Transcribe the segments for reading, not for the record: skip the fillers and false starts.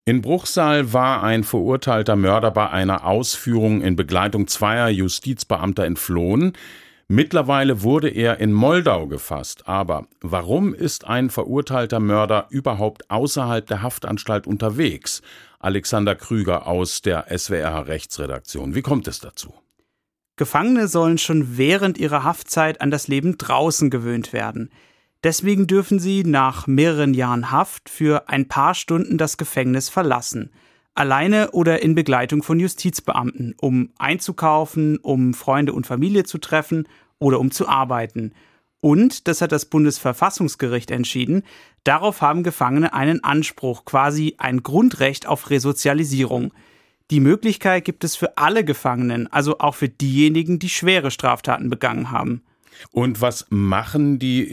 In Bruchsal war ein verurteilter Mörder bei einer Ausführung in Begleitung zweier Justizbeamter entflohen. Mittlerweile wurde er in Moldau gefasst. Aber warum ist ein verurteilter Mörder überhaupt außerhalb der Haftanstalt unterwegs? Alexander Krüger aus der SWR-Rechtsredaktion. Wie kommt es dazu? Gefangene sollen schon während ihrer Haftzeit an das Leben draußen gewöhnt werden. Deswegen dürfen sie nach mehreren Jahren Haft für ein paar Stunden das Gefängnis verlassen. Alleine oder in Begleitung von Justizbeamten, um einzukaufen, um Freunde und Familie zu treffen oder um zu arbeiten. Und, das hat das Bundesverfassungsgericht entschieden, darauf haben Gefangene einen Anspruch, quasi ein Grundrecht auf Resozialisierung. Die Möglichkeit gibt es für alle Gefangenen, also auch für diejenigen, die schwere Straftaten begangen haben. Und was machen die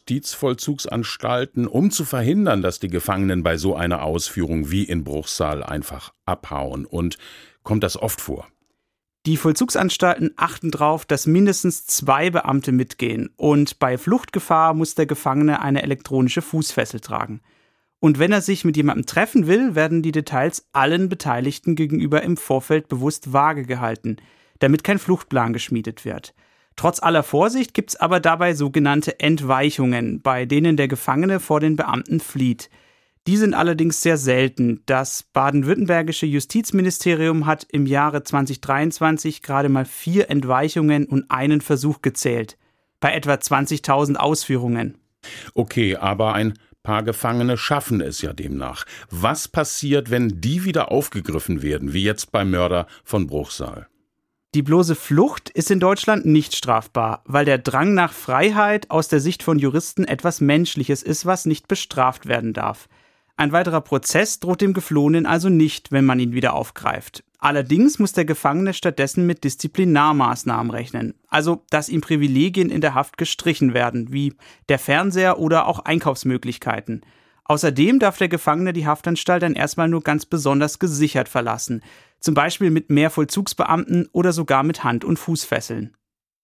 Justizvollzugsanstalten, um zu verhindern, dass die Gefangenen bei so einer Ausführung wie in Bruchsal einfach abhauen? Und kommt das oft vor? Die Vollzugsanstalten achten darauf, dass mindestens 2 Beamte mitgehen. Und bei Fluchtgefahr muss der Gefangene eine elektronische Fußfessel tragen. Und wenn er sich mit jemandem treffen will, werden die Details allen Beteiligten gegenüber im Vorfeld bewusst vage gehalten, damit kein Fluchtplan geschmiedet wird. Trotz aller Vorsicht gibt es aber dabei sogenannte Entweichungen, bei denen der Gefangene vor den Beamten flieht. Die sind allerdings sehr selten. Das baden-württembergische Justizministerium hat im Jahre 2023 gerade mal 4 Entweichungen und einen Versuch gezählt, bei etwa 20.000 Ausführungen. Okay, aber ein paar Gefangene schaffen es ja demnach. Was passiert, wenn die wieder aufgegriffen werden, wie jetzt beim Mörder von Bruchsal? Die bloße Flucht ist in Deutschland nicht strafbar, weil der Drang nach Freiheit aus der Sicht von Juristen etwas Menschliches ist, was nicht bestraft werden darf. Ein weiterer Prozess droht dem Geflohenen also nicht, wenn man ihn wieder aufgreift. Allerdings muss der Gefangene stattdessen mit Disziplinarmaßnahmen rechnen. Also, dass ihm Privilegien in der Haft gestrichen werden, wie der Fernseher oder auch Einkaufsmöglichkeiten. Außerdem darf der Gefangene die Haftanstalt dann erstmal nur ganz besonders gesichert verlassen. Zum Beispiel mit mehr Vollzugsbeamten oder sogar mit Hand- und Fußfesseln.